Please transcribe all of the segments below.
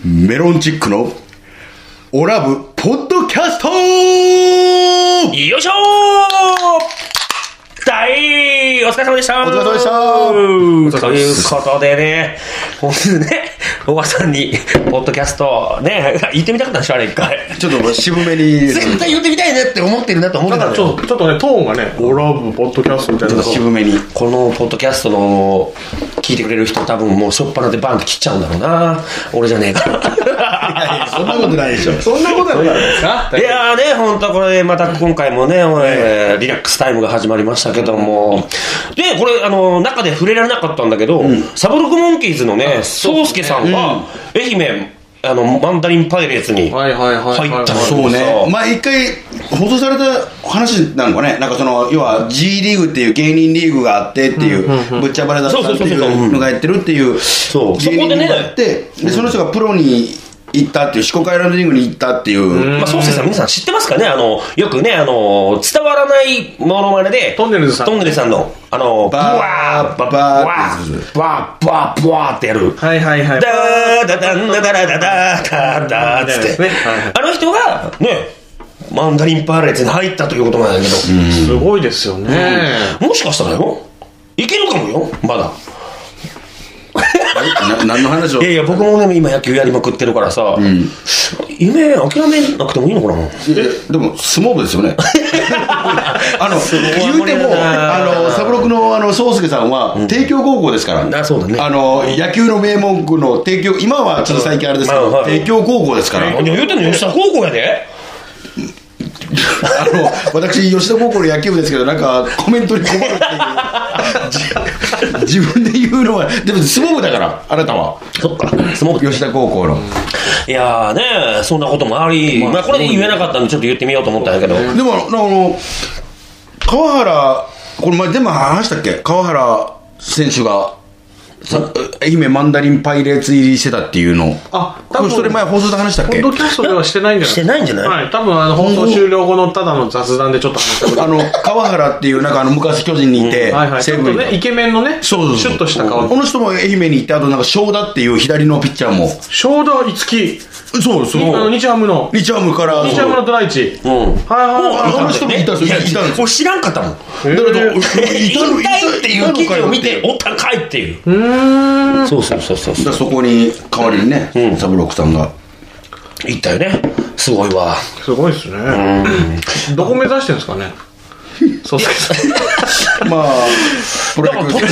メロンチックのオラブポッドキャスト。よいしょー。お疲れ様でした。 お疲れ様でした。 ということでね、本当にね、おばさんにポッドキャストね言ってみたかったんでしょ、あれ一回。 ちょっと渋めに絶対言ってみたいねって思ってるなと思ってたんだよ。 ちょっとねトーンがね、オラブポッドキャストみたいな。 ちょっと渋めに。 このポッドキャストの聞いてくれる人多分もう初っ端でバンって切っちゃうんだろうな。俺じゃねえから。 いやそんなことないでしょ。 そんなことはないですか。 いやーね、本当これまた今回もね、リラックスタイムが始まりましたけども、でこれ中で触れられなかったんだけど、サブロックモンキーズのね、宗介さんが愛媛マンダリンパイレーツに入ったの。 そうね。まあ一回放送された話なのかね。なんかその要は G リーグっていう芸人リーグがあってっていうぶっちゃばれだったっていうのがやってるっていう芸人リーグがあって、でその人がプロに行ったっていう、四国アイランドリングに行ったっていう。 まあ、宗介さん皆さん知ってますかね。よくね、伝わらないモノマネで、 トンネルズさんの、 バーってやる。 はいはいはい。 ダーダダンダダラダダダダーつって。あの人が、ね、マンダリンパーレーツに入ったということなんだけど。 すごいですよね。 もしかしたらよ、いけるかもよ、まだ。 何の話を。 いや僕もね今野球やりまくってるからさ、夢諦めなくてもいいのかな。 でも相撲部ですよね。言うてもサブロクの宗介さんは帝京高校ですから。 そうだね。 野球の名門校の帝京、今はちょっと最近あれですけど帝京高校ですから。 言うてんの吉田高校やで。 私吉田高校の野球部ですけど、なんかコメントに困るっていう自分で言うのは。でも相撲部だからあなたは。 そっか、相撲部吉田高校の。 いやーね、そんなこともあり、まあこれ言えなかったんでちょっと言ってみようと思ったんやけど。 でも川原、これ前全部話したっけ。川原選手が愛媛マンダリンパイレーツ入りしてたっていうの。 多分それ前放送で話したっけ。 ポッドキャストではしてないんじゃない。 してないんじゃない。 はい、多分放送終了後のただの雑談でちょっと話したこと川原っていうなんか昔巨人にいて、 西武にね、イケメンのね、シュッとした顔。 この人も愛媛に行って、あとなんか正田っていう左のピッチャーも。 正田五木。 そうそう。 日ハムのから日ハムのドライチ。 あの人もいたんですよ。 もう知らんかったもん。 だけど引退っていう記事を見ておったんかいっていう。そうそこに代わりにね、サブロックさんが行ったよね。すごいわ。 すごいですね。どこ目指してるんですかね。そうですまあプロ野球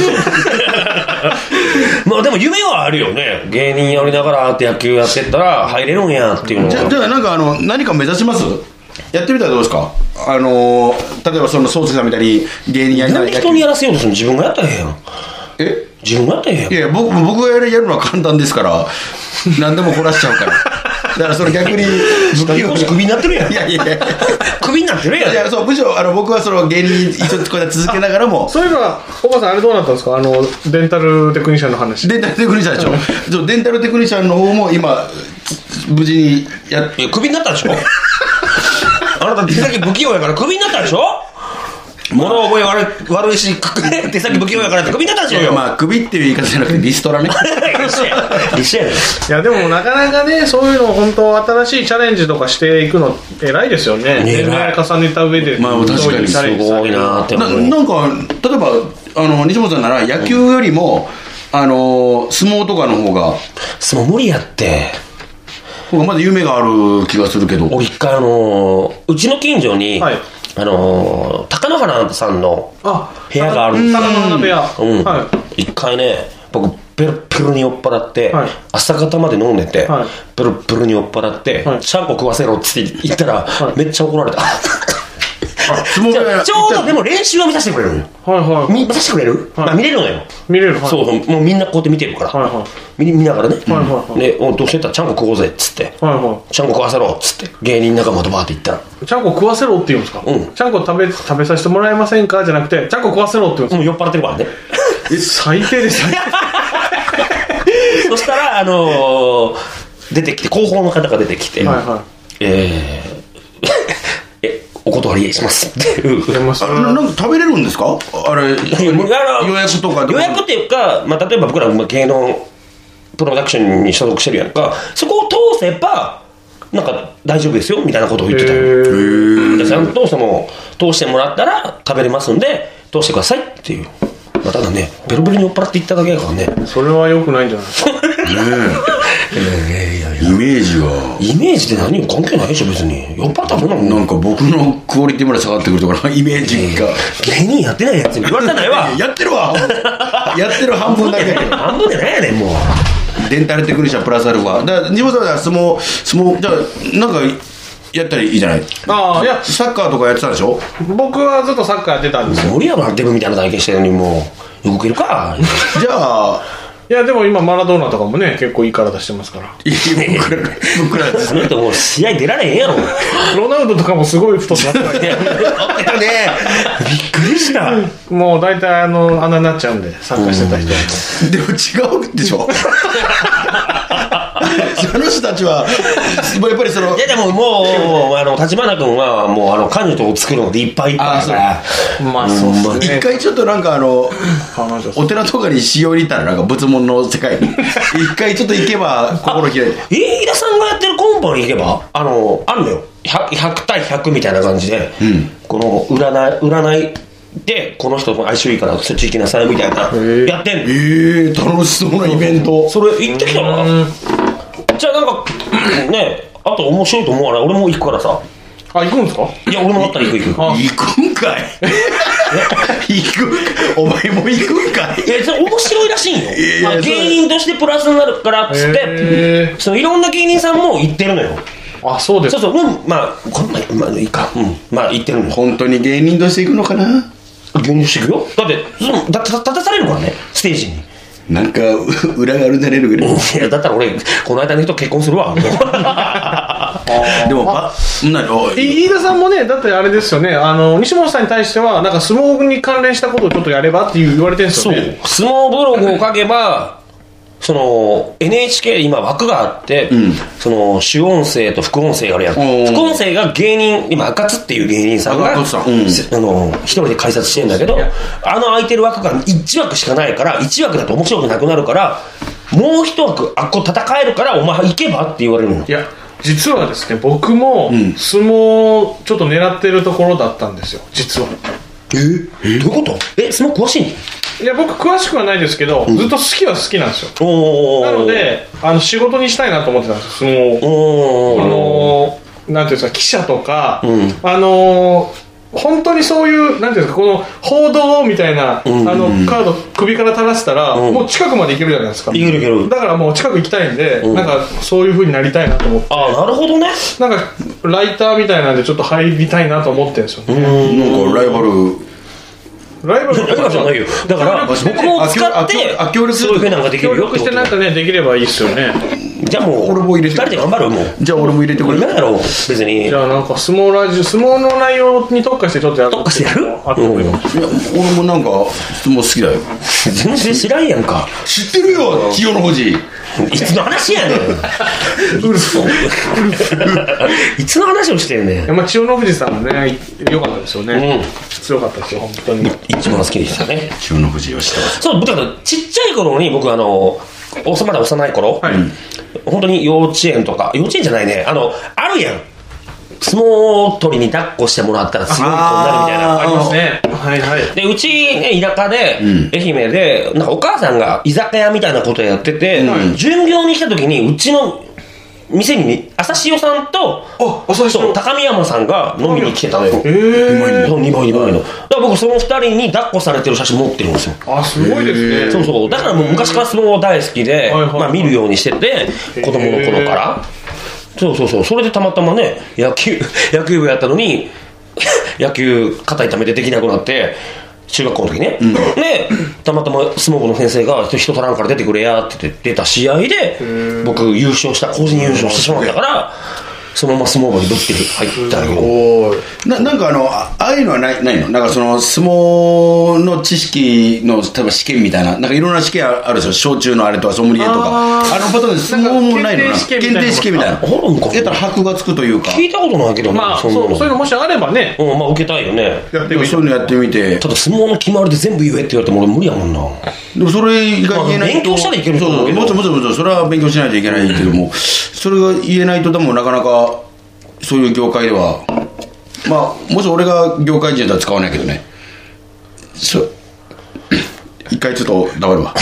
まあでも夢はあるよね。芸人やりながら野球やってったら入れるんやっていうのは。 じゃあなんか何か目指します。やってみたらどうですか。例えばその宗介さんみたいに芸人やりながら。 人にやらせようとするの。自分がやったらええやん。自分がやったらええやん。 いや僕がやるのは簡単ですから。何でもこなしちゃうから。だからそれ逆にクビになってるやん。 いやクビになってるやん。 いやそう、むしろ僕はその芸人一つこれ続けながらも。 そういえばおばさんあれどうなったんですか。デンタルテクニシャンの話。 デンタルテクニシャンでしょ。デンタルテクニシャンの方も今無事にクビになったでしょ。あなた手先不器用やからクビになったでしょ。物覚え悪いし手先不器用やからってクビになったでしょ。 いやまあクビっていう言い方じゃなくてリストラね。 一緒やね。 いやでもなかなかね、そういうの本当新しいチャレンジとかしていくの偉いですよね。年齢重ねた上で。 まあ確かにすごいなって思う。 なんか例えば西本さんなら野球よりも相撲とかの方が。 相撲無理やって。 まだ夢がある気がするけど。 俺一回うちの近所に、貴乃花さんの部屋があるんですよ。 貴乃花部屋。 一回ね、僕ペロペロに酔っ払って、朝方まで飲んでて、ペロペロに酔っ払って、ちゃんこ食わせろって言ったら、めっちゃ怒られた。ちょうどでも練習は見させてくれるのよ。見させてくれる。見れるのよ。 見れる。 そうもうみんなこうやって見てるから、見ながらね。でどうしてたらちゃんこ食おうぜっつって、ちゃんこ食わせろっつって芸人仲間とバーって言ったら、 ちゃんこ食わせろって言うんですか。ちゃんこ食べさせてもらえませんかじゃなくて、ちゃんこ食わせろって言うんですか。 もう酔っ払ってるからね。 最低ですね。 そしたら出てきて、広報の方が出てきて、お断りしますっていう。 なんか食べれるんですか。あれ予約とか。 予約っていうか、例えば僕ら芸能プロダクションに所属してるやんか、そこを通せばなんか大丈夫ですよみたいなことを言ってたよ。ちゃんと通してもらったら食べれますんで通してくださいっていう。まあ、ただねベロベロに酔っ払っていっただけだからね。 それは良くないんじゃないですか。 イメージって何も関係ないでしょ別に。酔っ払ったらそんなもんなんか僕のクオリティまで下がってくるところイメージが芸人やってないやつに言われたないわ。 やってるわやってる半分だけ半分でないやねんもう。 デンタルテクニシャンプラスアルファだから自分は相撲じゃあなんかやったらいいじゃない。 ああいやサッカーとかやってたでしょ。 僕はずっとサッカーやってたんですよ。 無理やろデブみたいな体験してるのにもう動けるか。 じゃあいやでも今マラドーナとかもね結構いい体してますから。 僕らその人もう試合出られへんやろ。 ロナウドとかもすごい太ってますからね。 ねびっくりした。 もう大体穴になっちゃうんで参加してた人は。 でも違うでしょ。その人たちはやっぱりそのいやでももう立花君はもう彼女を作るのでいっぱいいっぱいだから。 まあそうっすね。 一回ちょっとなんかお寺とかにしように行ったらなんか仏門の世界に一回ちょっと行けば心開いて。 飯田さんがやってるコンパに行けばあるのよ。100対100みたいな感じで、この占いでこの人相性いいからそっち行きなさいみたいなやってんの。 楽しそうなイベント。 それ行ってきたな。じゃあなんかねあと面白いと思うから俺も行くからさ。 あ行くんですか。 いや俺もあったら行く。 行くんかい。お前も行くんかい。 それ面白いらしいんよ。芸人としてプラスになるからっつってそのいろんな芸人さんも行ってるのよ。 あそうです。 そうまあいいか。まあ行ってるのよ。 本当に芸人として行くのかな。 芸人として行くよ。だって立たされるからねステージに。 なんか裏があるなれるぐらい。 いやだったら俺この間の人結婚するわ。 でも飯田さんもねだってあれですよね西本さんに対してはなんか相撲に関連したことをちょっとやればって言われてるんですよね。 そう相撲ブログを書けばその NHK 今枠があって、その主音声と副音声があるやん。副音声が芸人今赤津っていう芸人さんが一人で解説してるんだけど空いてる枠が1枠しかないから1枠だと面白くなくなるからもう1枠あっこ戦えるからお前行けばって言われるの。 いや実はですね僕も相撲ちょっと狙ってるところだったんですよ実は。 どういうこと？相撲詳しいの？ いや僕詳しくはないですけど、ずっと好きは好きなんですよ。なので仕事にしたいなと思ってたんですよ相撲。なんていうんですか記者とか、本当にそういうなんていうんですかこの報道みたいな、カード首から垂らしたら、もう近くまで行けるじゃないですか。 行ける。 だからもう近く行きたいんで、なんかそういう風になりたいなと思って。 なるほどね。 なんかライターみたいなんでちょっと入りたいなと思ってるんですよね。 なんかライバルじゃないよ。だから僕を使ってそういう風なんかできるよってこと。協力してなんかねできればいいですよね。 じゃあもう2人で頑張る。もうじゃあ俺も入れてくれ。 何やろう別に。 じゃあなんか相撲の内容に特化してちょっとやる。 特化してやる？ いや俺もなんか相撲好きだよ。 全然知らんやんか。 知ってるよ千代の富士。 いつの話やねん。いつの話をしてんねん。 千代の富士さんもね良かったですよね。強かったですよ本当に。 一番好きでしたね。 千代の富士を知ってます。 そうだからちっちゃい頃に僕まだ幼い頃、本当に幼稚園とか幼稚園じゃないねあるやん相撲取りに抱っこしてもらったらすごいことになるみたいなありますね。はいはい。 でうちね田舎で、愛媛でなんかお母さんが居酒屋みたいなことやってて、巡業に来た時にうちの店に朝潮さんと高見山さんが飲みに来てたのよ。2倍の。だから僕その2人に抱っこされてる写真持ってるんですよ。 すごいですね。 そうだからもう昔から相撲大好きで、見るようにしてて子供の頃から。そうそれでたまたまね野球部やったのに野球肩痛めてできなくなって中学校の時ね、でたまたま相撲部の先生が人足らんから出てくれやって出た試合で僕個人優勝してしまったからそのまま相撲部にぶって入ったんよ。 なんかああいうのはないの？なんかその相撲の知識の例えば試験みたいな、なんかいろんな試験あるでしょ。小中のあれとかソムリエとか、あのパターンで相撲もないのな。検定試験みたいな。やったら箔がつくというか。 聞いたことないけどね。 まあそういうのもしあればね。 まあ受けたいよね。 そういうのやってみて。 ただ相撲の決まりで全部言えって言われても俺無理やもんな。 でもそれが言えないと、 勉強したらいけると思うけど。 もちろんそれは勉強しないといけないけども、それが言えないとでもなかなかそういう業界では、まあもし俺が業界人だったら使わないけどね。一回ちょっと黙るわ。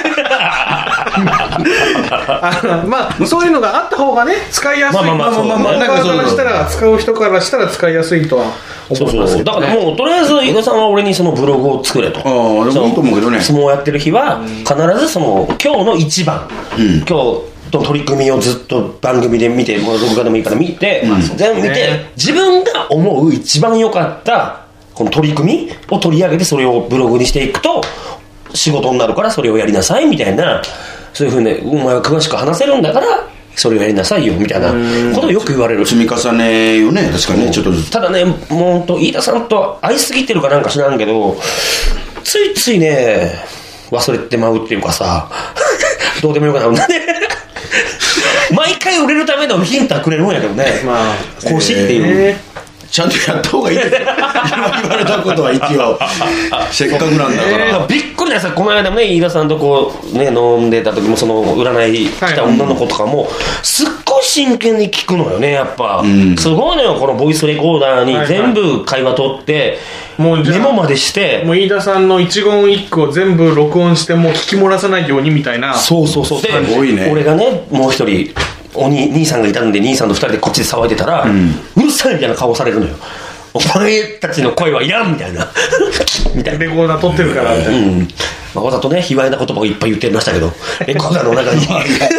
まあそういうのがあった方がね使いやすい。なんか使う人からしたら使いやすいとは思いますけどね。 だからもうとりあえず伊賀さんは俺にそのブログを作れと。 でもいいと思うけどね。 相撲やってる日は必ずその今日の一番、今日の取り組みをずっと番組で見て、もう録画でもいいから見て、全部見て、自分が思う一番良かったこの取り組みを取り上げてそれをブログにしていくと仕事になるからそれをやりなさいみたいな、そういうふうにお前は詳しく話せるんだからそれをやりなさいよみたいなことをよく言われる。 積み重ねよね、確かにね、ちょっとずつ。 ただね、もう飯田さんと会いすぎてるかなんか知らんけど、ついついね忘れてまうっていうかさどうでもよくなるんだね毎回売れるためのヒントはくれるんやけどね、まあ、講師っていう、 ちゃんとやった方がいいですよ今言われたことは一応せっかくなんだから、 びっくりださ。この間もね飯田さんとこうね飲んでた時もその占い来た女の子とかもすっごい真剣に聞くのよね、やっぱ、すごいのよ。このボイスレコーダーに全部会話取って、もうメモまでして、 もう飯田さんの一言一句を全部録音してもう聞き漏らさないようにみたいな。 そうで、俺がねもう一人兄さんがいたんで、兄さんと二人でこっちで騒いでたら、うるさいみたいな顔されるのよ。お前たちの声はいらんみたいなみたいな。レコーダー撮ってるからみたいな、 まあ、わざとね卑猥な言葉をいっぱい言ってましたけどレコーダーの中に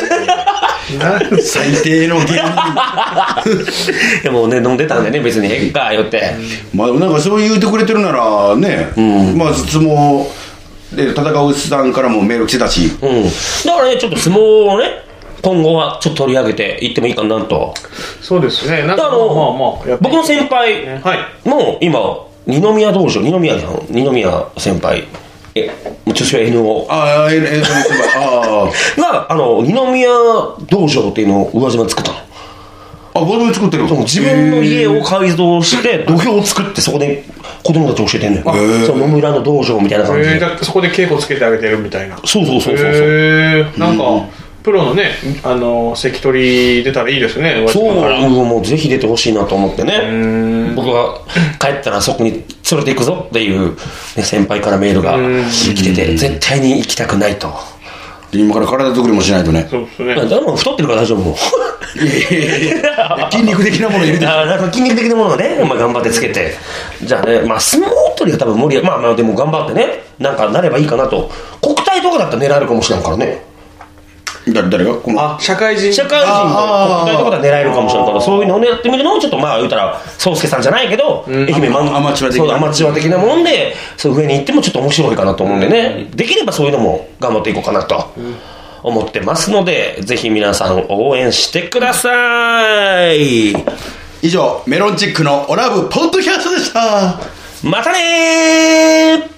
最低の芸人でもね飲んでたんでね、別にへっか言って、 まあなんかそう言うてくれてるならね、まあ相撲で戦うさんからもメール来てたし、 だからねちょっと相撲をね今後はちょっと取り上げていってもいいかなと。 そうですね。なんか僕の先輩も今二宮道場、二宮先輩著書 NO が二宮道場っていうのを宇和島で作ったの。 宇和島で作ってる。 自分の家を改造して土俵を作ってそこで子供たち教えてんのよ。その野村の道場みたいな感じで、 そこで稽古つけてあげてるみたいな。 そうなんかプロのね、関取出たらいいですね。 そう、もうぜひ出てほしいなと思ってね。僕が帰ったらそこに連れて行くぞっていう、ね、先輩からメールが来てて、絶対に行きたくないと。 今から体作りもしないとね。 そうですね。 でも太ってるから大丈夫もう。 筋肉的なもの入れてなんか筋肉的なものをね、頑張ってつけて、じゃあね、まあ相撲取りは多分無理や。まあでも頑張ってね、なんかなればいいかなと。国体とかだったら狙えるかもしれんからね。 誰がこの社会人の国体とかで狙えるかもしれないから、そういうのをやってみるのをちょっとまあ言うたら宗介さんじゃないけど、愛媛アマチュア的なもんでそう上に行ってもちょっと面白いかなと思うんでね、できればそういうのも頑張っていこうかなと思ってますので、ぜひ皆さん応援してください。 以上メロンチックのオラブポッドキャストでした。 またねー。